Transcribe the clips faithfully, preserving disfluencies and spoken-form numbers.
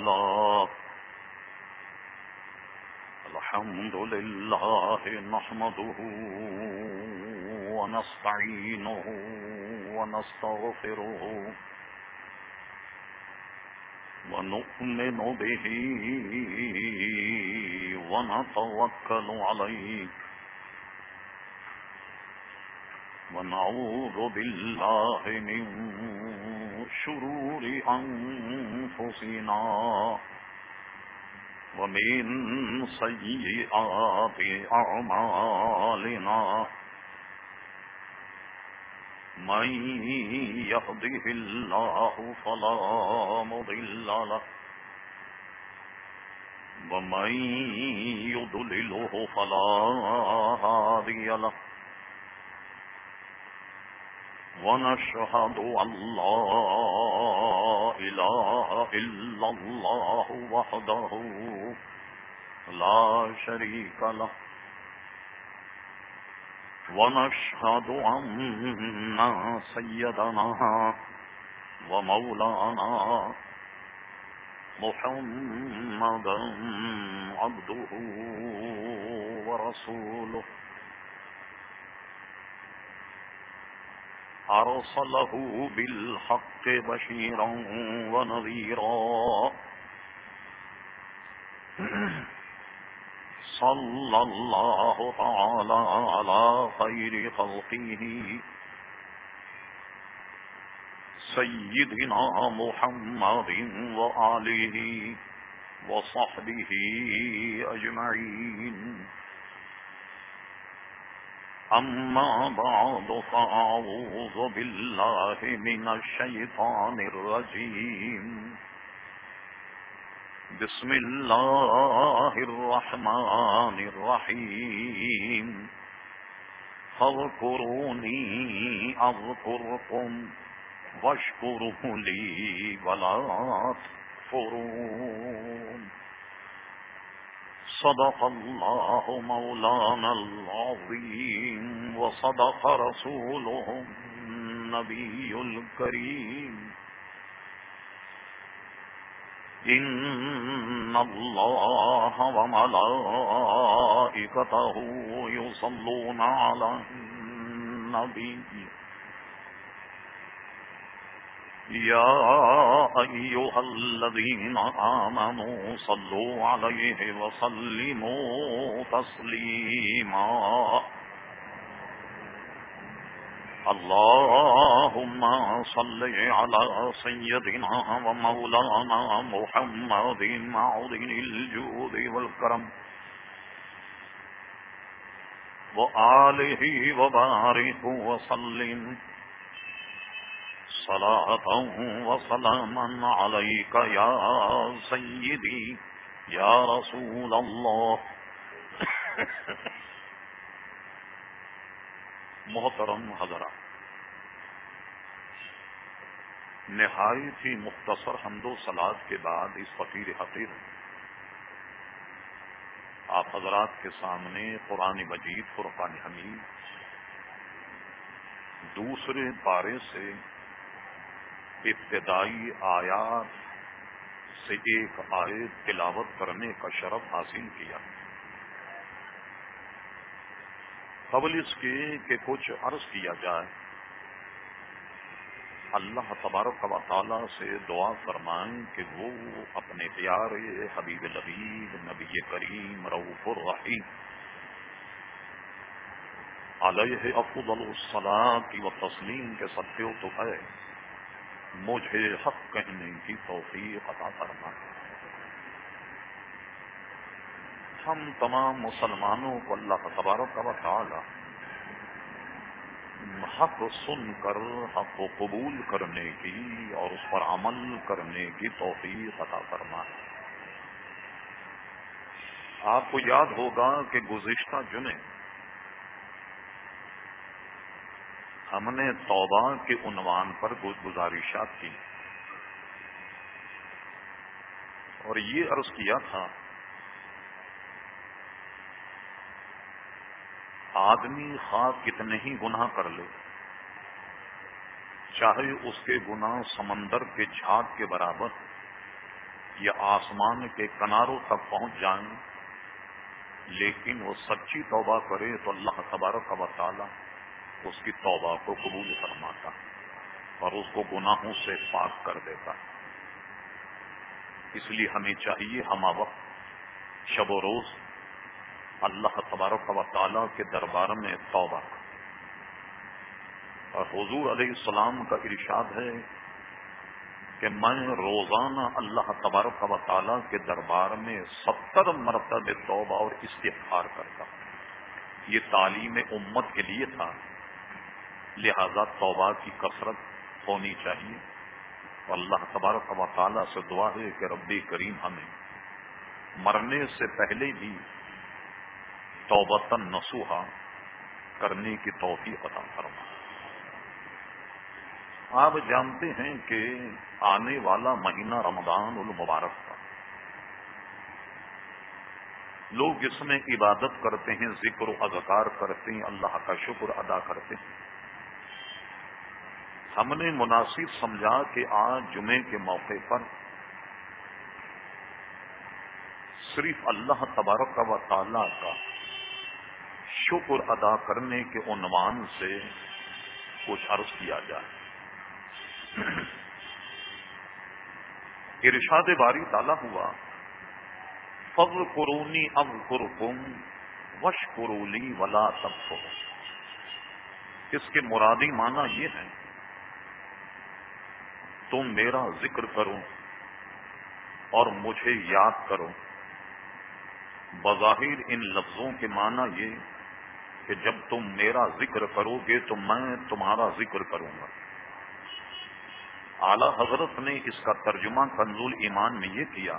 الله الحمد لله نحمده ونستعينه ونستغفره ونؤمن به ونتوكل عليه ونعوذ بالله من شرور أنفسنا ومن سيئات أعمالنا من يهده الله فلا مضل له ومن يضلله فلا هادي له ونشهد أن لا إله إلا الله وحده لا شريك له ونشهد أن سيدنا ومولانا محمدا عبده ورسوله أرسله بالحق بشيرا ونذيرا صلى الله تعالى على خير خلقه سيدنا محمد وآله وصحبه أجمعين أما بعد فأعوذ بالله من الشيطان الرجيم بسم الله الرحمن الرحيم فاذكروني أذكركم واشكروا لي ولا تكفرون صدق الله مولانا العظيم وصدق رسوله النبي الكريم إن الله وملائكته يصلون على النبي يا أيها الذين آمنوا صلوا عليه وسلموا تسليما اللهم صل على سيدنا ومولانا محمد معدن الجود والكرم وآله وبارك وسلم صلاة وسلاما عليك يا سيدي يا رسول الله محترم حضرات، نہایت ہی مختصر حمد و صلات کے بعد اس فقیر حقیر آپ حضرات کے سامنے قرآن مجید فرقان حمید دوسرے پارے سے ابتدائی آیات سے ایک آیت تلاوت کرنے کا شرف حاصل کیا۔ قبل اس کے کہ کچھ عرض کیا جائے، اللہ تبارک و تعالی سے دعا فرمائیں کہ وہ اپنے پیارے حبیب لبیب نبی کریم رؤوف الرحیم علیہ افضل الصلاۃ و تسلیم کے صدقے تو ہے مجھے حق کہنے کی توفیق عطا فرمائے۔ ہم تمام مسلمانوں کو اللہ تبارک و تعالی حق سن کر حق کو قبول کرنے کی اور اس پر عمل کرنے کی توفیق عطا فرمائے۔ آپ کو یاد ہوگا کہ گزشتہ جمعے ہم نے توبہ کے عنوان پر گزارشات کی اور یہ عرض کیا تھا آدمی خواہ کتنے ہی گناہ کر لے، چاہے اس کے گناہ سمندر کے جھاگ کے برابر، یہ آسمان کے کناروں تک پہنچ جائیں، لیکن وہ سچی توبہ کرے تو اللہ تبارک و تعالی اس کی توبہ کو قبول فرماتا اور اس کو گناہوں سے پاک کر دیتا. اس لیے ہمیں چاہیے ہم وقت شب و روز اللہ تبارک و تعالی کے دربار میں توبہ. اور حضور علیہ السلام کا ارشاد ہے کہ میں روزانہ اللہ تبارک و تعالی کے دربار میں ستر مرتبہ توبہ اور استغفار کرتا. یہ تعلیم امت کے لیے تھا، لہذا توبہ کی کثرت ہونی چاہیے. اور اللہ تبارک و تعالی سے دعا ہے کہ رب کریم ہمیں مرنے سے پہلے بھی توبۃ نصوحا کرنے کی توفیق عطا فرما. آپ جانتے ہیں کہ آنے والا مہینہ رمضان المبارک کا لوگ اس میں عبادت کرتے ہیں، ذکر و اذکار کرتے ہیں، اللہ کا شکر ادا کرتے ہیں. ہم نے مناسب سمجھا کہ آج جمعے کے موقع پر صرف اللہ تبارک و تعالی کا شکر ادا کرنے کے عنوان سے کچھ عرض کیا جائے. ارشاد باری تعالیٰ ہوا فاذکرونی اذکرکم واشکروا لی ولا تکفرون. اس کے مرادی معنی یہ ہے تم میرا ذکر کرو اور مجھے یاد کرو. بظاہر ان لفظوں کے معنی یہ کہ جب تم میرا ذکر کرو گے تو میں تمہارا ذکر کروں گا. اعلی حضرت نے اس کا ترجمہ کنز ایمان میں یہ کیا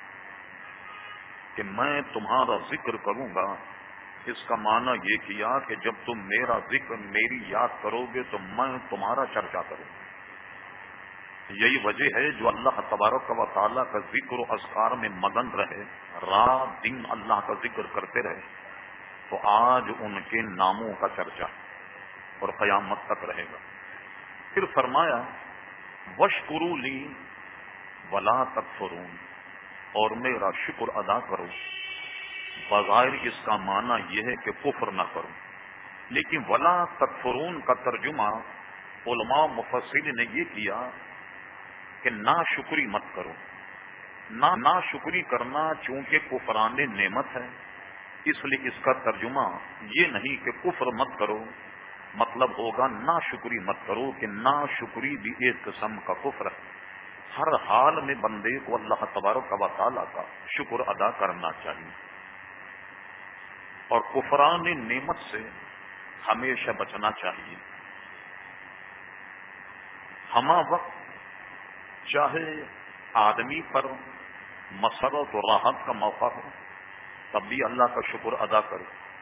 کہ میں تمہارا ذکر کروں گا. اس کا معنی یہ کیا کہ جب تم میرا ذکر میری یاد کرو گے تو میں تمہارا چرچا کروں گا. یہی وجہ ہے جو اللہ تبارک و تعالیٰ کا ذکر و اذکار میں مگن رہے، رات دن اللہ کا ذکر کرتے رہے، تو آج ان کے ناموں کا چرچا اور قیامت تک رہے گا. پھر فرمایا واشکروا لی ولا تکفرون، اور میرا شکر ادا کرو. بظاہر اس کا معنی یہ ہے کہ کفر نہ کرو، لیکن ولا تکفرون کا ترجمہ علماء مفسرین نے یہ کیا کہ ناشکری مت کرو. نہ ناشکری کرنا چونکہ کفران نعمت ہے، اس لیے اس کا ترجمہ یہ نہیں کہ کفر مت کرو، مطلب ہوگا ناشکری مت کرو، کہ ناشکری بھی ایک قسم کا کفر ہے. ہر حال میں بندے کو اللہ تبارک و تعالیٰ کا شکر ادا کرنا چاہیے اور کفران نعمت سے ہمیشہ بچنا چاہیے. ہمہ وقت چاہے آدمی پر مسرت و راحت کا موقع ہو تب بھی اللہ کا شکر ادا کرے،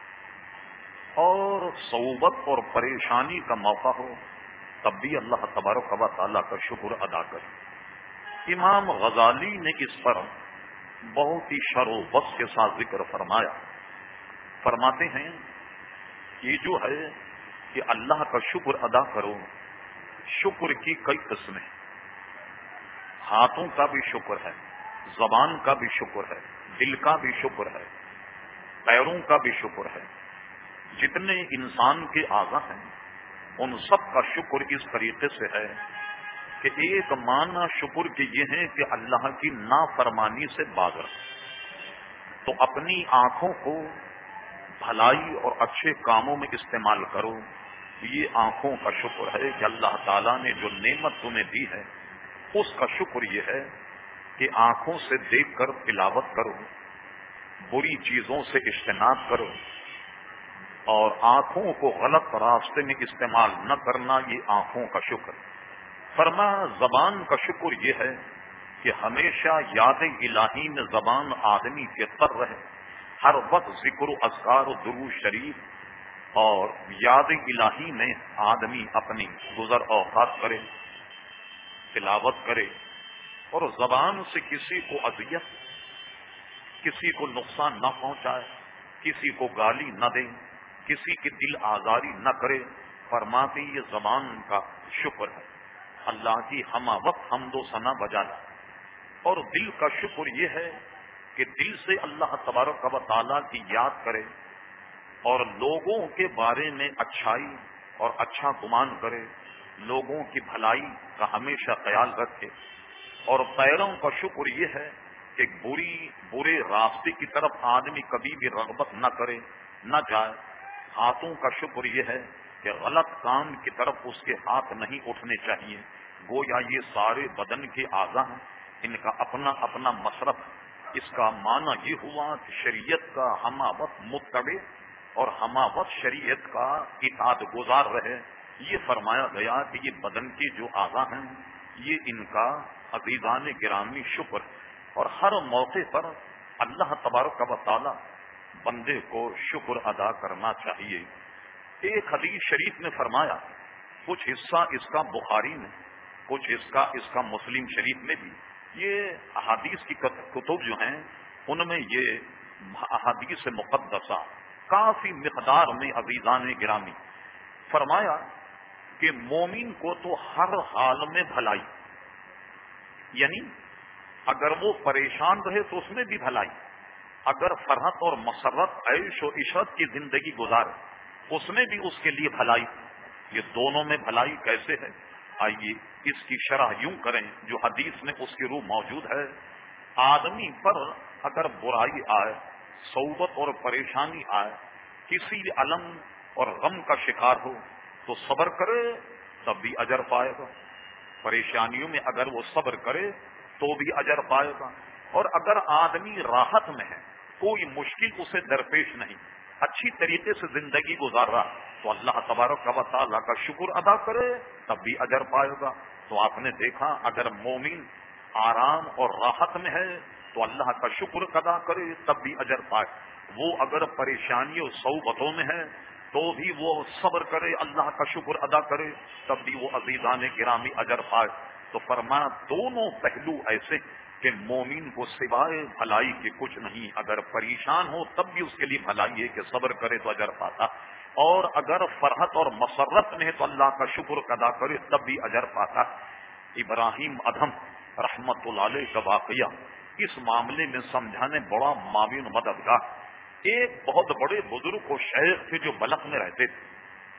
اور صعوبت اور پریشانی کا موقع ہو تب بھی اللہ تبارک و تعالیٰ کا شکر ادا کرے. امام غزالی نے اس پر بہت ہی شر و بس کے ساتھ ذکر فرمایا. فرماتے ہیں یہ جو ہے کہ اللہ کا شکر ادا کرو، شکر کی کئی قسمیں، ہاتھوں کا بھی شکر ہے، زبان کا بھی شکر ہے، دل کا بھی شکر ہے، پیروں کا بھی شکر ہے. جتنے انسان کے اعضاء ہیں ان سب کا شکر اس طریقے سے ہے کہ ایک معنی شکر کے یہ ہے کہ اللہ کی نافرمانی سے باز رکھو. تو اپنی آنکھوں کو بھلائی اور اچھے کاموں میں استعمال کرو. یہ آنکھوں کا شکر ہے کہ اللہ تعالیٰ نے جو نعمت تمہیں دی ہے اس کا شکر یہ ہے کہ آنکھوں سے دیکھ کر تلاوت کرو، بری چیزوں سے اجتناب کرو، اور آنکھوں کو غلط راستے میں استعمال نہ کرنا، یہ آنکھوں کا شکر. فرما زبان کا شکر یہ ہے کہ ہمیشہ یاد الہی میں زبان آدمی کے تر رہے، ہر وقت ذکر و اذکار و درود شریف اور یاد الہی میں آدمی اپنی گزر اوقات کرے، تلاوت کرے، اور زبان سے کسی کو اذیت، کسی کو نقصان نہ پہنچائے، کسی کو گالی نہ دے، کسی کی دل آزاری نہ کرے. فرماتے یہ زبان کا شکر ہے. اللہ کی ہمہ وقت حمد و ثنا بجانا اور دل کا شکر یہ ہے کہ دل سے اللہ تبارک و تعالیٰ کی یاد کرے اور لوگوں کے بارے میں اچھائی اور اچھا گمان کرے، لوگوں کی بھلائی کا ہمیشہ خیال رکھے۔ اور پیروں کا شکر یہ ہے کہ بری برے راستے کی طرف آدمی کبھی بھی رغبت نہ کرے، نہ جائے۔ ہاتھوں کا شکر یہ ہے کہ غلط کام کی طرف اس کے ہاتھ نہیں اٹھنے چاہیے۔ گویا یہ سارے بدن کے اعضاء ہیں، ان کا اپنا اپنا مصرف۔ اس کا معنی یہ ہوا کہ شریعت کا ہمہ وقت متبع اور ہمہ وقت شریعت کا اطاعت گزار رہے۔ یہ فرمایا گیا کہ یہ بدن کے جو اعضاء ہیں یہ ان کا عزیزان گرامی شکر ہے، اور ہر موقع پر اللہ تبارک و تعالی بندے کو شکر ادا کرنا چاہیے۔ ایک حدیث شریف نے فرمایا، کچھ حصہ اس کا بخاری میں، کچھ اس کا اس کا مسلم شریف میں بھی۔ یہ احادیث کی کتب جو ہیں ان میں یہ احادیث مقدسہ کافی مقدار میں عزیزان گرامی فرمایا کہ مومن کو تو ہر حال میں بھلائی، یعنی اگر وہ پریشان رہے تو اس میں بھی بھلائی، اگر فرحت اور مسرت عیش و عشرت کی زندگی گزارے اس میں بھی اس کے لیے بھلائی۔ یہ دونوں میں بھلائی کیسے ہے؟ آئیے اس کی شرح یوں کریں جو حدیث میں اس کی روح موجود ہے۔ آدمی پر اگر برائی آئے، صعوبت اور پریشانی آئے، کسی بھی الم اور غم کا شکار ہو تو صبر کرے تب بھی اجر پائے گا۔ پریشانیوں میں اگر وہ صبر کرے تو بھی اجر پائے گا۔ اور اگر آدمی راحت میں ہے، کوئی مشکل اسے درپیش نہیں، اچھی طریقے سے زندگی گزار رہا، تو اللہ تبارک و تعالیٰ کا شکر ادا کرے تب بھی اجر پائے گا۔ تو آپ نے دیکھا اگر مومن آرام اور راحت میں ہے تو اللہ کا شکر ادا کرے تب بھی اجر پائے، وہ اگر پریشانی اور صعوبتوں میں ہے تو بھی وہ صبر کرے، اللہ کا شکر ادا کرے تب بھی وہ عزیزان گرامی اجر پائے۔ تو فرمایا دونوں پہلو ایسے کہ مومن کو سوائے بھلائی کے کچھ نہیں، اگر پریشان ہو تب بھی اس کے لیے بھلائی ہے کہ صبر کرے تو اجر پاتا، اور اگر فرحت اور مسرت میں ہے تو اللہ کا شکر ادا کرے تب بھی اجر پاتا۔ ابراہیم ادھم رحمت اللہ علیہ کا واقعہ اس معاملے میں سمجھانے بڑا معاون مددگار۔ ایک بہت بڑے بزرگ و شیخ تھے جو بلخ میں رہتے تھے،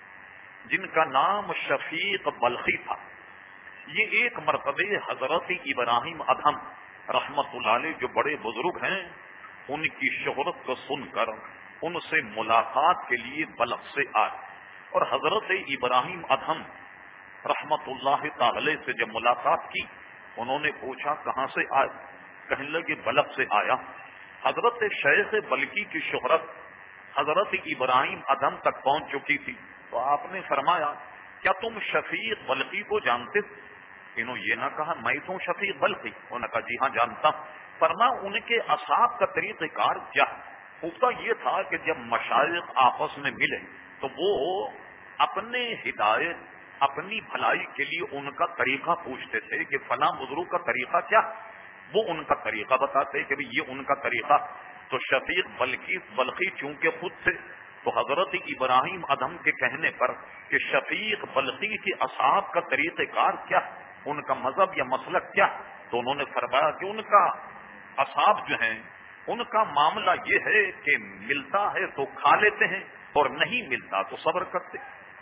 جن کا نام شفیق بلخی تھا۔ یہ ایک مرتبہ حضرت ابراہیم ادھم رحمت اللہ علیہ جو بڑے بزرگ ہیں ان کی شہرت کو سن کر ان سے ملاقات کے لیے بلخ سے آئے، اور حضرت ابراہیم ادھم رحمت اللہ تعالی سے جب ملاقات کی انہوں نے پوچھا کہاں سے آئے؟ کہنے لگے بلخ سے آیا۔ حضرت شیخ بلخی کی شہرت حضرت ابراہیم ادھم تک پہنچ چکی تھی، تو آپ نے فرمایا کیا تم شفیق بلخی کو جانتے؟ انہوں یہ نہ کہا میں تو شفیق بلخی، انہوں نے کہا جی ہاں جانتا ہوں۔ فرمایا ان کے اصحاب کا طریقہ کار کیا؟ پوچھتا یہ تھا کہ جب مشائخ آپس میں ملے تو وہ اپنے ہدایت اپنی بھلائی کے لیے ان کا طریقہ پوچھتے تھے کہ فلاں بزرگ کا طریقہ کیا، وہ ان کا طریقہ بتاتے کہ یہ ان کا طریقہ۔ تو شفیق بلخی بلخی چونکہ خود تھے تو حضرت ابراہیم ادھم کے کہنے پر کہ شفیق بلخی کے اصحاب کا طریقہ کار کیا، ان کا مذہب یا مسلک کیا، تو انہوں نے فرمایا کہ ان کا اصحاب جو ہیں ان کا معاملہ یہ ہے کہ ملتا ہے تو کھا لیتے ہیں اور نہیں ملتا تو صبر کرتے،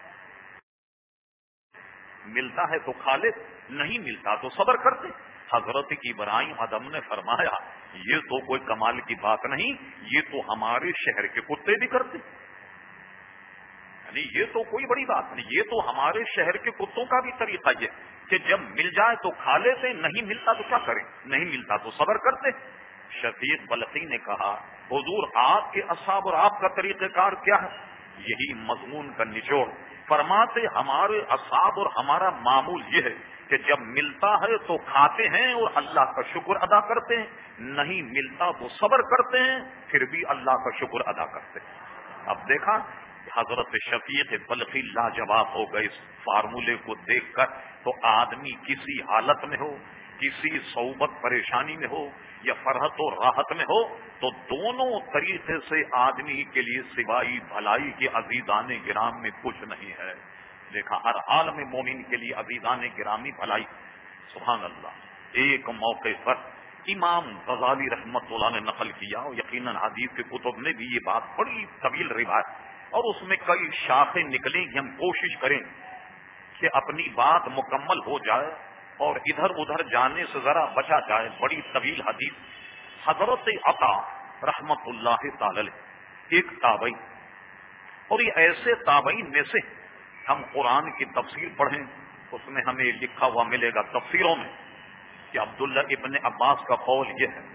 ملتا ہے تو کھا لے نہیں ملتا تو صبر کرتے۔ حضرت ابراہیم ادھم نے فرمایا یہ تو کوئی کمال کی بات نہیں، یہ تو ہمارے شہر کے کتے بھی کرتے، یعنی یہ تو کوئی بڑی بات نہیں، یہ تو ہمارے شہر کے کتوں کا بھی طریقہ یہ کہ جب مل جائے تو کھا لیتے، نہیں ملتا تو کیا کریں، نہیں ملتا تو صبر کرتے۔ شفیق بلخی نے کہا حضور آپ کے اصحاب اور آپ کا طریقہ کار کیا ہے؟ یہی مضمون کا نچوڑ۔ فرماتے ہمارے اصحاب اور ہمارا معمول یہ ہے کہ جب ملتا ہے تو کھاتے ہیں اور اللہ کا شکر ادا کرتے ہیں، نہیں ملتا تو صبر کرتے ہیں پھر بھی اللہ کا شکر ادا کرتے ہیں۔ اب دیکھا حضرت شفیق بلخی لاجواب ہو گئے اس فارمولے کو دیکھ کر۔ تو آدمی کسی حالت میں ہو، کسی صعوبت پریشانی میں ہو یا فرحت و راحت میں ہو، تو دونوں طریقے سے آدمی کے لیے سوائے بھلائی کے عزیزان گرام میں کچھ نہیں ہے۔ دیکھا ہر حال میں مومن کے لیے عزیزان گرامی بھلائی۔ سبحان اللہ۔ ایک موقع پر امام غزالی رحمت اللہ نے نقل کیا، اور یقیناً حدیث کے کتب میں بھی یہ بات بڑی طویل روایت اور اس میں کئی شاخیں نکلیں کہ ہم کوشش کریں کہ اپنی بات مکمل ہو جائے اور ادھر ادھر جانے سے ذرا بچا جائے. بڑی طویل حدیث. حضرت عطا رحمت اللہ تعالی ایک تابعی، اور یہ ایسے تابعین میں سے ہم قرآن کی تفسیر پڑھیں اس میں ہمیں لکھا ہوا ملے گا تفسیروں میں کہ عبداللہ ابن عباس کا قول یہ ہے،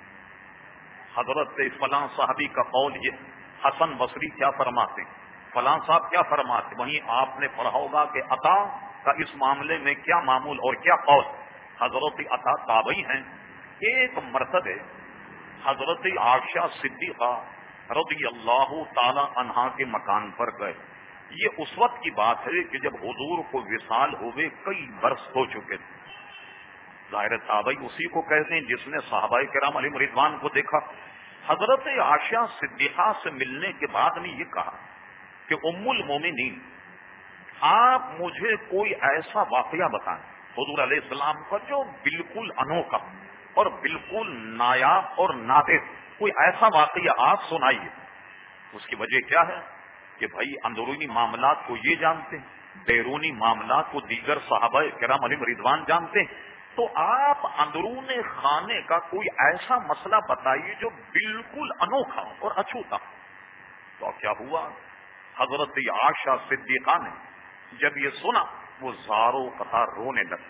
حضرت فلاں صحابی کا قول یہ، حسن بصری کیا فرماتے، فلاں صاحب کیا فرماتے. وہیں آپ نے پڑھا ہوگا کہ عطا کا اس معاملے میں کیا معمول اور کیا قول. حضرت عطا تابعی ہیں. ایک مرتبہ حضرت عائشہ صدیقہ رضی اللہ تعالی عنہا کے مکان پر گئے. یہ اس وقت کی بات ہے کہ جب حضور کو وصال ہوئے کئی برس ہو چکے تھے. ظاہر تابعی اسی کو کہتے ہیں جس نے صحابہ کرام علیہم رضوان کو دیکھا. حضرت عائشہ صدیقہ سے ملنے کے بعد نے یہ کہا کہ ام المومنین آپ مجھے کوئی ایسا واقعہ بتائیں حضور علیہ السلام کا جو بالکل انوکھا اور بالکل نایاب اور نادر، کوئی ایسا واقعہ آپ سنائیے. اس کی وجہ کیا ہے کہ بھائی اندرونی معاملات کو یہ جانتے ہیں، بیرونی معاملات کو دیگر صحابہ کرام علیہم رضوان جانتے ہیں، تو آپ اندرون خانے کا کوئی ایسا مسئلہ بتائیے جو بالکل انوکھا اور اچھوتا. تو کیا ہوا، حضرت عائشہ صدیقہ نے جب یہ سنا وہ زارو قطار رونے لگا.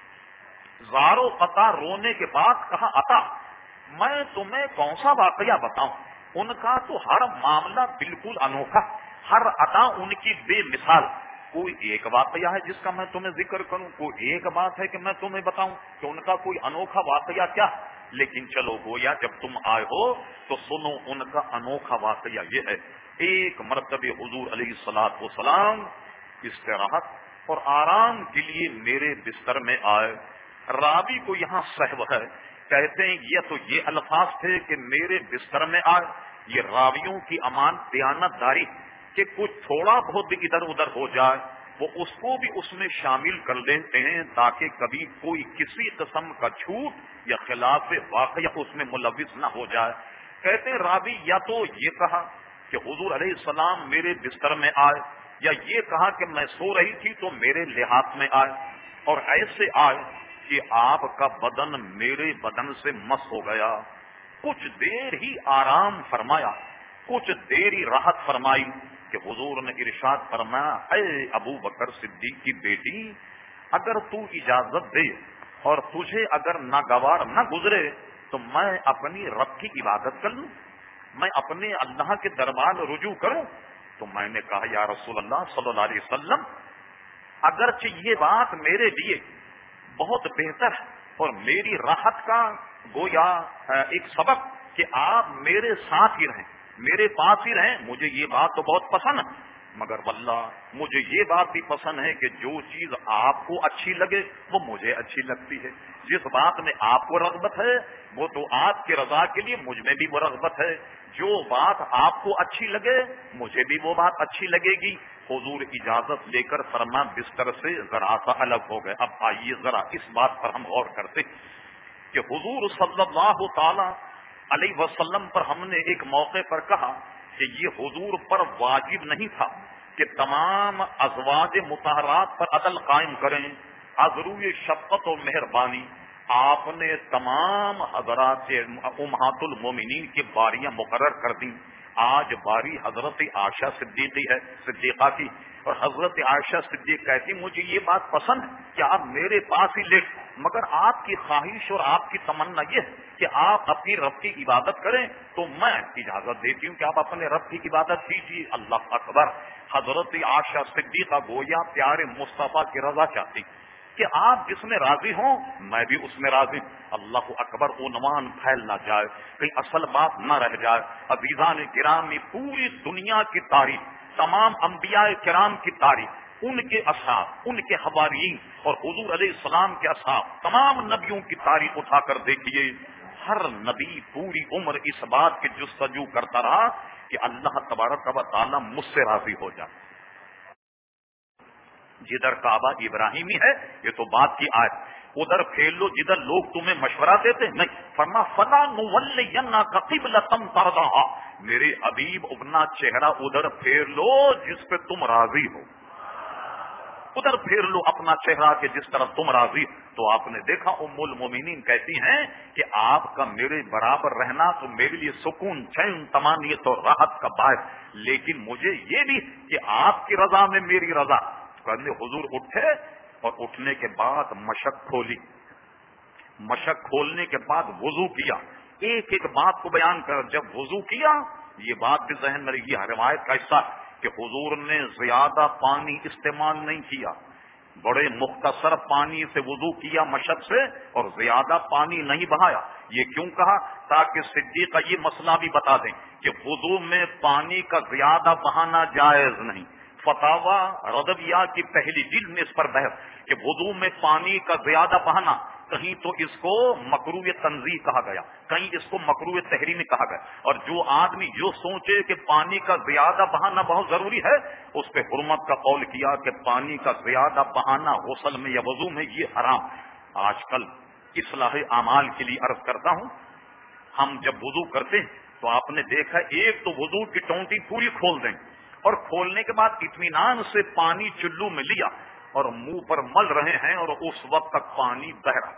زارو قطار رونے کے بعد کہا عطا میں تمہیں کون سا واقعہ بتاؤں، ان کا تو ہر معاملہ بالکل انوکھا، ہر عطا ان کی بے مثال. کوئی ایک واقعہ ہے جس کا میں تمہیں ذکر کروں، کوئی ایک بات ہے کہ میں تمہیں بتاؤں کہ ان کا کوئی انوکھا واقعہ کیا. لیکن چلو گویا جب تم آئے ہو تو سنو ان کا انوکھا واقعہ یہ ہے. ایک مرتبہ حضور علیہ الصلوۃ والسلام استراحت اور آرام کے لیے میرے بستر میں آئے. راوی کو یہاں سہو ہے، کہتے ہیں یہ تو یہ الفاظ تھے کہ میرے بستر میں آئے. یہ راویوں کی امان دیانت داری کہ کچھ تھوڑا بہت بھی ادھر ادھر ہو جائے وہ اس کو بھی اس میں شامل کر لیتے ہیں تاکہ کبھی کوئی کسی قسم کا جھوٹ یا خلاف واقعہ اس میں ملوث نہ ہو جائے. کہتے ہیں راوی یا تو یہ کہا کہ حضور علیہ السلام میرے بستر میں آئے، یا یہ کہا کہ میں سو رہی تھی تو میرے لحاظ میں آئے، اور ایسے آئے کہ آپ کا بدن میرے بدن سے مس ہو گیا. کچھ دیر ہی آرام فرمایا، کچھ دیر ہی راحت فرمائی کہ حضور نے ارشاد فرمایا اے ابو بکر صدیق کی بیٹی، اگر تو اجازت دے اور تجھے اگر ناگوار نہ گزرے تو میں اپنی رب کی عبادت کر لوں، میں اپنے اللہ کے دربار رجوع کروں. تو میں نے کہا یا رسول اللہ صلی اللہ علیہ وسلم اگرچہ یہ بات میرے لیے بہت بہتر ہے اور میری راحت کا گویا ایک سبب کہ آپ میرے ساتھ ہی رہیں، میرے پاس ہی رہیں، مجھے یہ بات تو بہت پسند ہے، مگر واللہ مجھے یہ بات بھی پسند ہے کہ جو چیز آپ کو اچھی لگے وہ مجھے اچھی لگتی ہے. جس بات میں آپ کو رغبت ہے وہ تو آپ کی رضا کے لیے مجھ میں بھی وہ رغبت ہے. جو بات آپ کو اچھی لگے مجھے بھی وہ بات اچھی لگے گی. حضور اجازت لے کر فرما بستر سے ذرا سا الگ ہو گئے. اب آئیے ذرا اس بات پر ہم غور کرتے کہ حضور صلی اللہ تعالی علیہ وسلم پر ہم نے ایک موقع پر کہا کہ یہ حضور پر واجب نہیں تھا کہ تمام ازواج مطہرات پر عدل قائم کریں. ازروی شفقت و مہربانی آپ نے تمام حضرات امہات المومنین کی باریاں مقرر کر دیں. آج باری حضرت عائشہ صدیقی ہے صدیقہ کی، اور حضرت عائشہ صدیق کہتی مجھے یہ بات پسند ہے کہ آپ میرے پاس ہی لیٹ، مگر آپ کی خواہش اور آپ کی تمنا یہ ہے کہ آپ اپنی رب کی عبادت کریں تو میں اجازت دیتی ہوں کہ آپ اپنے رب کی عبادت کیجیے. اللہ اکبر. حضرت عائشہ صدیقہ گویا پیارے مصطفیٰ کی رضا چاہتی کہ آپ جس میں راضی ہوں میں بھی اس میں راضی. اللہ اکبر. عنوان پھیل نہ جائے، کہیں اصل بات نہ رہ جائے. عزیزان گرامی پوری دنیا کی تاریخ، تمام انبیاء کرام کی تاریخ، ان کے اصحاب، ان کے حواریین اور حضور علیہ السلام کے اصحاب، تمام نبیوں کی تاریخ اٹھا کر دیکھیے. ہر نبی پوری عمر اس بات کی جستجو کرتا رہا کہ اللہ تبارک و تعالی مجھ سے راضی ہو جائے. جدھر کعبہ ابراہیمی ہے یہ تو بات کی آیت، ادھر پھیر لو جدھر لوگ تمہیں مشورہ دیتے نہیں. فرما فلا نولینک قبلۃ ترضاھا، میرے حبیب اپنا چہرہ ادھر پھیر لو جس پہ تم راضی ہو، ادھر پھیر لو اپنا چہرہ کہ جس طرح تم راضی. تو آپ نے دیکھا ام المومنین کہتی ہیں کہ آپ کا میرے برابر رہنا تو میرے لیے سکون، چین، طمانینت اور راحت کا باعث، لیکن مجھے یہ بھی کہ آپ کی رضا میں میری رضا. کہنے حضور اٹھے اور اٹھنے کے بعد مشق کھولی، مشق کھولنے کے بعد وضو کیا. ایک ایک بات کو بیان کر، جب وضو کیا یہ بات بھی ذہن میں رہی، روایت کا حصہ کہ حضور نے زیادہ پانی استعمال نہیں کیا، بڑے مختصر پانی سے وضو کیا مشق سے، اور زیادہ پانی نہیں بہایا. یہ کیوں کہا؟ تاکہ صدیق کا یہ مسئلہ بھی بتا دیں کہ وضو میں پانی کا زیادہ بہانا جائز نہیں. فتاوی رضویہ کی پہلی جلد میں اس پر بحث کہ وضو میں پانی کا زیادہ بہانا، کہیں تو اس کو مکروہ تنزیہ کہا گیا، کہیں اس کو مکروہ تحریمی کہا گیا. اور جو آدمی جو سوچے کہ پانی کا زیادہ بہانا بہت ضروری ہے، اس پہ حرمت کا قول کیا کہ پانی کا زیادہ بہانا غسل میں یا وضو میں یہ حرام. آج کل اصلاح اعمال کے لیے عرض کرتا ہوں، ہم جب وضو کرتے ہیں تو آپ نے دیکھا ایک تو وضو کی ٹونٹی پوری کھول دیں، اور کھولنے کے بعد اطمینان سے پانی چلو میں لیا اور منہ پر مل رہے ہیں، اور اس وقت تک پانی بہ رہا،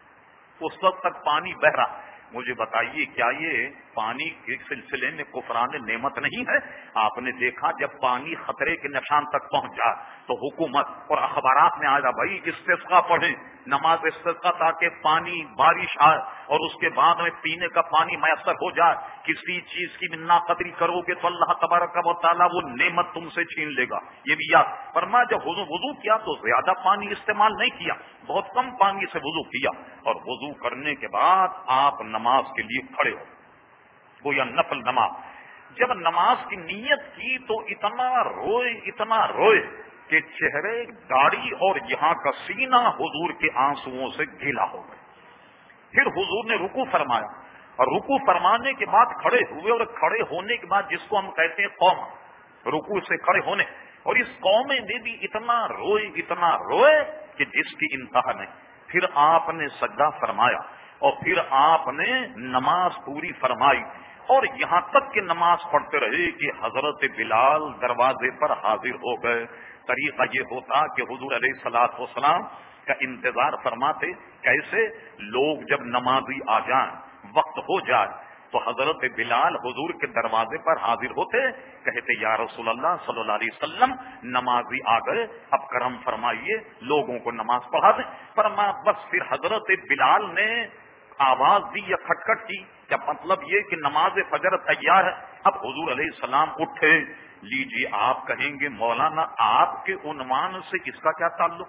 اس وقت تک پانی بہ رہا. مجھے بتائیے کیا یہ پانی کے سلسلے میں کفران نعمت نہیں ہے؟ آپ نے دیکھا جب پانی خطرے کے نشان تک پہنچ جائے تو حکومت اور اخبارات میں آ جا بھائی استسقا پڑھیں، نماز استسقا، تاکہ پانی بارش آئے اور اس کے بعد میں پینے کا پانی میسر ہو جائے. کسی چیز کی منا قدری کرو گے تو اللہ تبارک و تعالیٰ وہ نعمت تم سے چھین لے گا. یہ بھی یاد فرما. جب وضو وضو کیا تو زیادہ پانی استعمال نہیں کیا، بہت کم پانی سے وضو کیا، اور وضو کرنے کے بعد آپ نماز کے لیے کھڑے ہو، وہ یا نفل نماز. جب نماز کی نیت کی تو اتنا روئے اتنا روئے کہ چہرے، داڑھی اور یہاں کا سینہ حضور کے آنسوؤں سے گیلا ہو گئے. پھر حضور نے رکوع فرمایا، اور رکوع فرمانے کے بعد کھڑے ہوئے، اور کھڑے ہونے کے بعد جس کو ہم کہتے ہیں قوم، رکوع سے کھڑے ہونے، اور اس قوم میں بھی اتنا روئے اتنا روئے کہ جس کی انتہا نہیں. پھر آپ نے سجدہ فرمایا، اور پھر آپ نے نماز پوری فرمائی، اور یہاں تک کہ نماز پڑھتے رہے کہ حضرت بلال دروازے پر حاضر ہو گئے. طریقہ یہ ہوتا کہ حضور علیہ الصلوۃ والسلام کا انتظار فرماتے. کیسے؟ لوگ جب نمازی آ جائیں، وقت ہو جائے، تو حضرت بلال حضور کے دروازے پر حاضر ہوتے، کہتے یا رسول اللہ صلی اللہ علیہ وسلم نمازی آ گئے، اب کرم فرمائیے لوگوں کو نماز پڑھا دیں. فرما بس پھر حضرت بلال نے آواز دی یا کھٹکھٹ کی، کیا مطلب یہ کہ نماز فجر تیار ہے. اب حضور علیہ السلام اٹھے. لیجیے آپ کہیں گے مولانا آپ کے عنوان سے اس کا کیا تعلق؟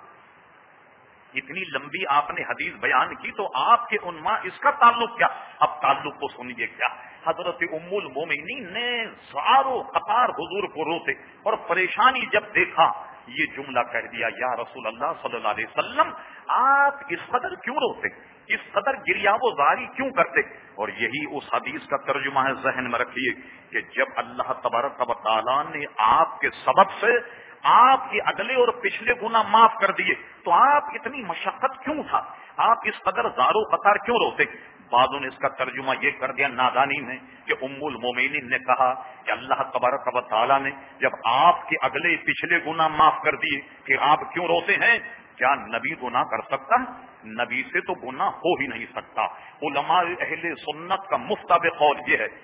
اتنی لمبی آپ نے حدیث بیان کی تو آپ کے عنوان اس کا تعلق کیا؟ اب تعلق کو سنیے کیا. حضرت ام المومنین نے زاروں قطار حضور کو روتے اور پریشانی جب دیکھا، یہ جملہ کہہ دیا یا رسول اللہ صلی اللہ علیہ وسلم آپ اس قدر کیوں روتے، اس قدر گریا و زاری کیوں کرتے؟ اور یہی اس حدیث کا ترجمہ ہے، ذہن میں رکھیے کہ جب اللہ تبارک و تعالیٰ نے آپ کے سبب سے آپ کے اگلے اور پچھلے گناہ معاف کر دیے تو آپ اتنی مشقت کیوں تھا، آپ اس قدر زارو قطار کیوں روتے؟ بعضوں نے اس کا ترجمہ یہ کر دیا نادانی میں کہ ام المومنین نے کہا کہ اللہ تبارک و تعالیٰ نے جب آپ کے اگلے پچھلے گناہ معاف کر دیے کہ آپ کیوں روتے ہیں؟ کیا نبی گناہ کر سکتا ہے؟ نبی سے تو گناہ ہو ہی نہیں سکتا. علماء اہل سنت کا مفتب قول یہ ہے،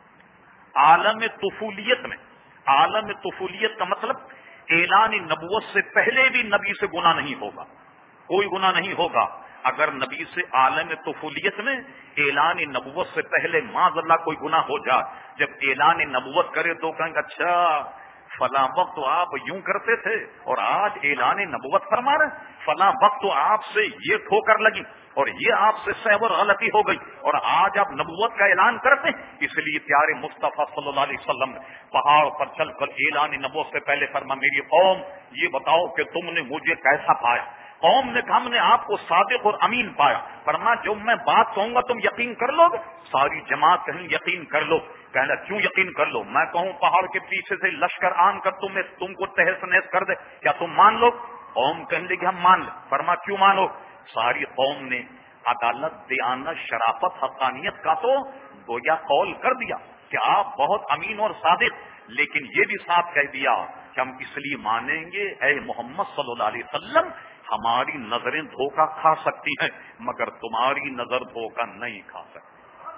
عالم طفولیت میں، عالم طفولیت کا مطلب اعلان نبوت سے پہلے بھی نبی سے گناہ نہیں ہوگا، کوئی گناہ نہیں ہوگا. اگر نبی سے عالم طفولیت میں اعلان نبوت سے پہلے معاذ اللہ کوئی گناہ ہو جائے، جب اعلان نبوت کرے تو کہیں گے اچھا فلاں وقت تو آپ یوں کرتے تھے اور آج اعلان نبوت فرما رہے ہیں، فلاں وقت تو آپ سے یہ ٹھوکر لگی اور یہ آپ سے سہو اور غلطی ہو گئی اور آج آپ نبوت کا اعلان کرتے ہیں. اس لیے پیارے مصطفیٰ صلی اللہ علیہ وسلم نے پہاڑ پر چل کر اعلان نبوت سے پہلے فرما میری قوم یہ بتاؤ کہ تم نے مجھے کیسا پایا؟ قوم نے کہا ہم نے آپ کو صادق اور امین پایا. فرما جو میں بات کہوں گا تم یقین کر لو گے؟ ساری جماعت کہیں یقین کر لو. کہنا کیوں یقین کر لو؟ میں کہوں پہاڑ کے پیچھے سے لشکر آن کر تمہیں تم کو تہس نہس کر دے، کیا تم مان لو؟ قوم کہنے لگی ہم مان لیں. فرما کیوں مانو؟ ساری قوم نے عدالت، دیانت، شرافت، حقانیت کا تو گویا قول کر دیا کہ آپ بہت امین اور صادق، لیکن یہ بھی صاف کہہ دیا کہ ہم اس لیے مانیں گے اے محمد صلی اللہ علیہ وسلم ہماری نظریں دھوکہ کھا سکتی ہیں مگر تمہاری نظر دھوکہ نہیں کھا سکتی.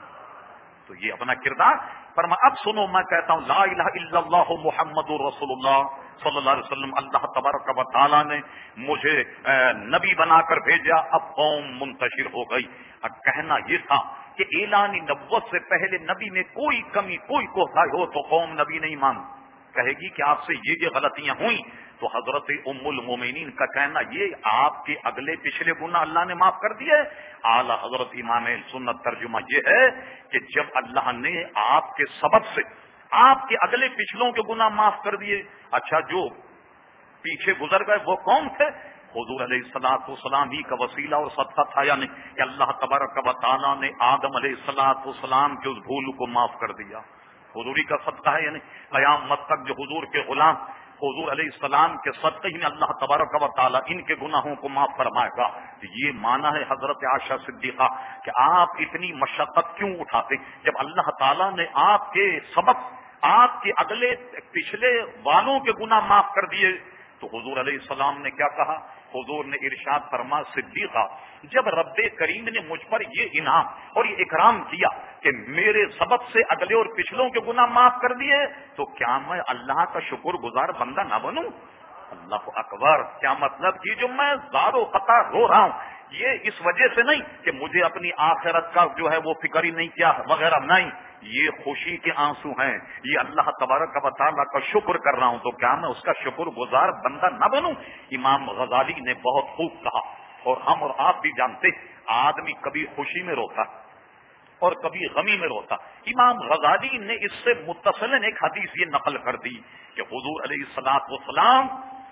تو یہ اپنا کردار فرما. اب سنو میں کہتا ہوں لا الہ الا اللہ محمد رسول اللہ صلی اللہ علیہ وسلم. اللہ تبارک و تعالیٰ نے مجھے نبی بنا کر بھیجا. اب قوم منتشر ہو گئی. اب کہنا یہ تھا کہ اعلان نبوت سے پہلے نبی میں کوئی کمی، کوئی کوتاہی ہو تو قوم نبی نہیں مان کہے گی کہ آپ سے یہ یہ غلطیاں ہوئیں. تو حضرت ام المومنین کا کہنا یہ آپ کے اگلے پچھلے گناہ اللہ نے معاف کر دیے. اعلی حضرت امام سنت ترجمہ یہ ہے کہ جب اللہ نے آپ کے سبب سے آپ کے اگلے پچھلوں کے گناہ معاف کر دیے، اچھا جو پیچھے گزر گئے وہ کون تھے؟ حضور علیہ الصلوۃ والسلام ہی کا وسیلہ اور صدقہ تھا. یعنی کہ اللہ تبارک و تعالیٰ نے آدم علیہ الصلوۃ والسلام کے اس بھول کو معاف کر دیا. حضوری کا صدقہ ہے. یعنی قیامت تک جو حضور کے غلام حضور علیہ السلام کے صدقے ہی میں اللہ تبارک و تعالیٰ ان کے گناہوں کو معاف فرمائے گا. یہ مانا ہے حضرت عائشہ صدیقہ کہ آپ اتنی مشقت کیوں اٹھاتے جب اللہ تعالیٰ نے آپ کے سبب آپ کے اگلے پچھلے والوں کے گناہ معاف کر دیے. تو حضور علیہ السلام نے کیا کہا؟ حضور نے ارشاد فرما صدیقہ جب رب کریم نے مجھ پر یہ انعام اور یہ اکرام کیا کہ میرے سبب سے اگلے اور پچھلوں کے گناہ معاف کر دیے تو کیا میں اللہ کا شکر گزار بندہ نہ بنوں؟ اللہ اکبر. کیا مطلب کہ جو میں زار و قطع رو رہا ہوں یہ اس وجہ سے نہیں کہ مجھے اپنی آخرت کا جو ہے وہ فکر ہی نہیں کیا وغیرہ، نہیں، یہ خوشی کے آنسو ہیں. یہ اللہ تبارک و تعالیٰ کا شکر کر رہا ہوں تو کیا میں اس کا شکر گزار بندہ نہ بنوں؟ امام غزالی نے بہت خوب کہا اور ہم اور آپ بھی جانتے آدمی کبھی خوشی میں روتا اور کبھی غمی میں روتا. امام غزالی نے اس سے متصل ایک حدیث یہ نقل کر دی کہ حضور علیہ الصلوۃ والسلام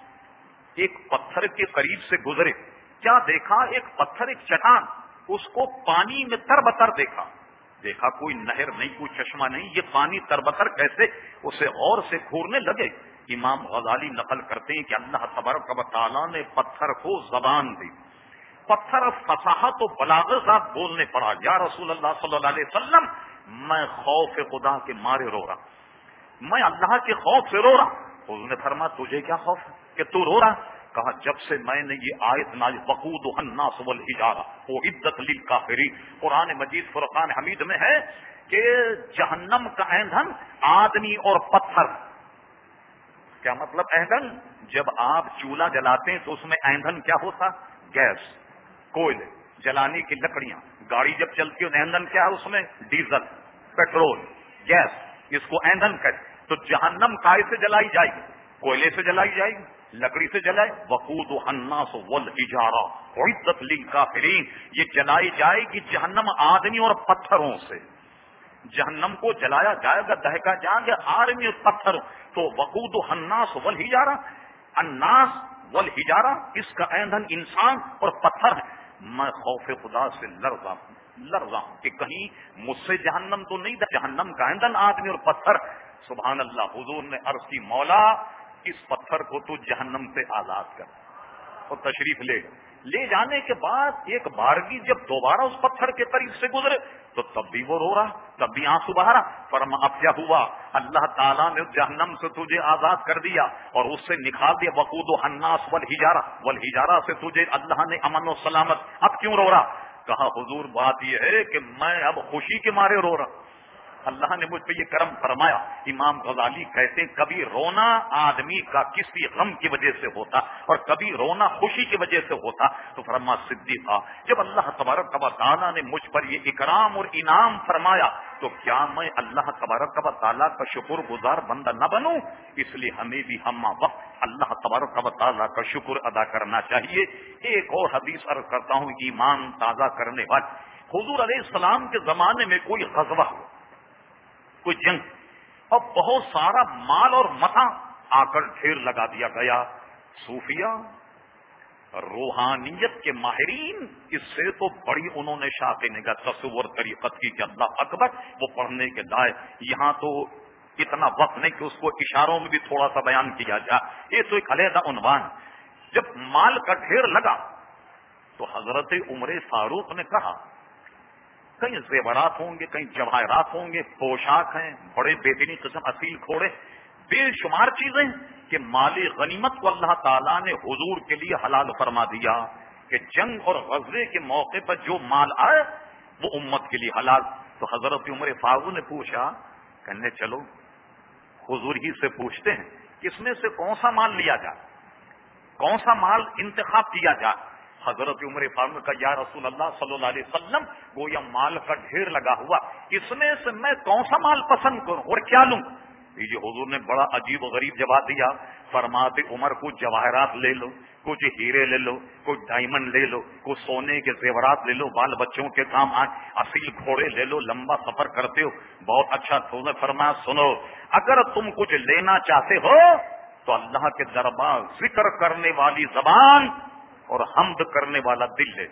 ایک پتھر کے قریب سے گزرے. کیا دیکھا؟ ایک پتھر، ایک چٹان، اس کو پانی میں تر بتر دیکھا. دیکھا کوئی نہر نہیں، کوئی چشمہ نہیں، یہ پانی تربتر کیسے؟ اسے غور سے گھورنے لگے. امام غزالی نقل کرتے ہیں کہ اللہ تبارک و تعالیٰ نے پتھر کو زبان دی. پتھر فصاحت و بلاغت سے بولنے پڑا یا رسول اللہ صلی اللہ علیہ وسلم میں خوف خدا کے مارے رو رہا، میں اللہ کے خوف سے رو رہا. حضور نے فرمایا تجھے کیا خوف ہے کہ تو رو رہا؟ کہا جب سے میں نے یہ آیت نازل وقودها الناس والحجارہ اعدت للکافرین، قرآن مجید فرقان حمید میں ہے کہ جہنم کا ایندھن آدمی اور پتھر. کیا مطلب ایندھن؟ جب آپ چولہا جلاتے ہیں تو اس میں ایندھن کیا ہوتا؟ گیس، کوئلے، جلانے کی لکڑیاں. گاڑی جب چلتی ہے ایندھن کیا ہے اس میں؟ Diesel, petrol, gas. اس کو ایندھن کہتے. تو جہنم کائے سے جلائی جائے گی؟ کوئلے سے جلائی جائے گی، لکڑی سے جلائے. وقودها الناس والحجارہ اعدت للکافرین، یہ جلائی جائے گی جہنم آدمی اور پتھروں سے. جہنم کو جلایا جائے گا، دہکا جائے گا آدمی اور پتھر. تو وقودها الناس والحجارہ، الناس والحجارہ اس کا ایندھن انسان اور پتھر ہے. میں خوف خدا سے لرزا ہوں لرزا ہوں کہ کہیں مجھ سے جہنم تو نہیں تھا. جہنم کا ایندھن آدمی اور پتھر. سبحان اللہ. حضور نے عرض کی مولا اس پتھر کو تو جہنم سے آزاد کر اور تشریف لے لے جانے کے بعد ایک بارگی جب دوبارہ اس پتھر کے قریب سے گزرے تو تب بھی وہ رو رہا، تب بھی آنسو بہا رہا. فرما اب کیا ہوا؟ اللہ تعالیٰ نے جہنم سے تجھے آزاد کر دیا اور اس سے نکال دیا. وقودها الناس والحجارہ، والحجارہ سے تجھے اللہ نے امن و سلامت. اب کیوں رو رہا؟ کہا حضور بات یہ ہے کہ میں اب خوشی کے مارے رو رہا. اللہ نے مجھ پہ یہ کرم فرمایا. امام غزالی کہتے ہیں کبھی رونا آدمی کا کسی غم کی وجہ سے ہوتا اور کبھی رونا خوشی کی وجہ سے ہوتا. تو فرما صدیقہ جب اللہ تبارک و تعالیٰ نے مجھ پر یہ اکرام اور انعام فرمایا تو کیا میں اللہ تبارک و تعالیٰ کا شکر گزار بندہ نہ بنوں؟ اس لیے ہمیں بھی ہم وقت اللہ تبارک و تعالیٰ کا شکر ادا کرنا چاہیے. ایک اور حدیث عرض کرتا ہوں ایمان تازہ کرنے والی. حضور علیہ السلام کے زمانے میں کوئی غزوہ ہو، کوئی جنگ، اور بہت سارا مال اور متاع آ کر ڈھیر لگا دیا گیا. صوفیہ روحانیت کے ماہرین اس سے تو بڑی انہوں نے شاخ نگاہ تصور طریقت کی کہ اللہ اکبر وہ پڑھنے کے لائے. یہاں تو اتنا وقت نہیں کہ اس کو اشاروں میں بھی تھوڑا سا بیان کیا جائے. یہ تو ایک علیحدہ عنوان. جب مال کا ڈھیر لگا تو حضرت عمر فاروق نے کہا کہیں زیورات ہوں گے، کہیں جواہرات ہوں گے، پوشاک ہیں، بڑے بہترین قسم اصیل کھوڑے، بے شمار چیزیں کہ مال غنیمت کو اللہ تعالیٰ نے حضور کے لیے حلال فرما دیا کہ جنگ اور غزوے کے موقع پر جو مال آئے وہ امت کے لیے حلال. تو حضرت عمر فاروق نے پوچھا، کہنے چلو حضور ہی سے پوچھتے ہیں اس میں سے کون سا مال لیا جائے، کون سا مال انتخاب کیا جائے. حضرت عمر فاروق نے کہا یا رسول اللہ صلی اللہ علیہ وسلم گویا مال کا ڈھیر لگا ہوا، اس میں سے میں کون سا مال پسند کروں اور کیا لوں. یہ حضور نے بڑا عجیب و غریب جواب دیا. فرماتے عمر کچھ جواہرات لے لو، کچھ ہیرے لے لو، کچھ ڈائمنڈ لے لو، کچھ سونے کے زیورات لے لو، بال بچوں کے کام آئے، اصیل گھوڑے لے لو، لمبا سفر کرتے ہو بہت اچھا. فرمایا سنو اگر تم کچھ لینا چاہتے ہو تو اللہ کے دربار ذکر کرنے والی زبان اور حمد کرنے والا دل ہے.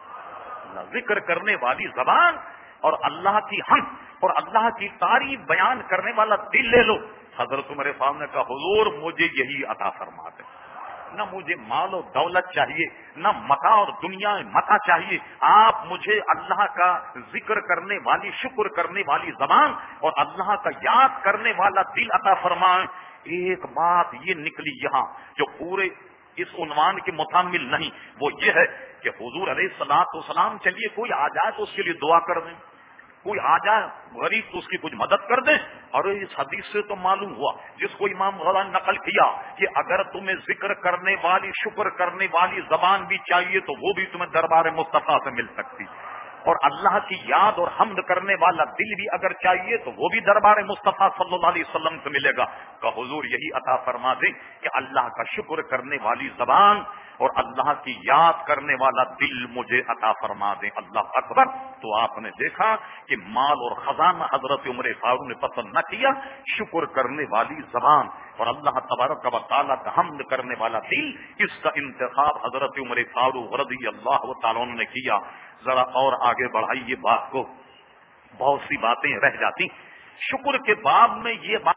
ذکر کرنے والی زبان اور اللہ کی حمد اور اللہ کی تعریف بیان کرنے والا دل لے لو. حضرت عمر فاروق نے کہا حضور مجھے یہی عطا فرما دے، نہ مجھے مال و دولت چاہیے، نہ متاع اور دنیا متاع چاہیے، آپ مجھے اللہ کا ذکر کرنے والی شکر کرنے والی زبان اور اللہ کا یاد کرنے والا دل عطا فرمائیں. ایک بات یہ نکلی یہاں جو پورے اس عنوان کے متعمل نہیں، وہ یہ ہے کہ حضور علیہ الصلوۃ والسلام چلیے کوئی آ جائے تو اس کے لیے دعا کر دیں، کوئی آ جائے غریب تو اس کی کچھ مدد کر دیں. اور اس حدیث سے تو معلوم ہوا جس کو امام غزالی نے نقل کیا کہ اگر تمہیں ذکر کرنے والی شکر کرنے والی زبان بھی چاہیے تو وہ بھی تمہیں دربار مصطفیٰ سے مل سکتی، اور اللہ کی یاد اور حمد کرنے والا دل بھی اگر چاہیے تو وہ بھی دربار مصطفیٰ صلی اللہ علیہ وسلم سے ملے گا. کہ حضور یہی عطا فرما دیں کہ اللہ کا شکر کرنے والی زبان اور اللہ کی یاد کرنے والا دل مجھے عطا فرما دیں. اللہ اکبر. تو آپ نے دیکھا کہ مال اور خزانہ حضرت عمر فاروق نے پسند نہ کیا، شکر کرنے والی زبان اور اللہ تبارک و تعالیٰ کا حمد کرنے والا دل، اس کا انتخاب حضرت عمر فاروق رضی اللہ تعالیٰ عنہ نے کیا. ذرا اور آگے بڑھائیے بات کو، بہت سی باتیں رہ جاتی. شکر کے باب میں یہ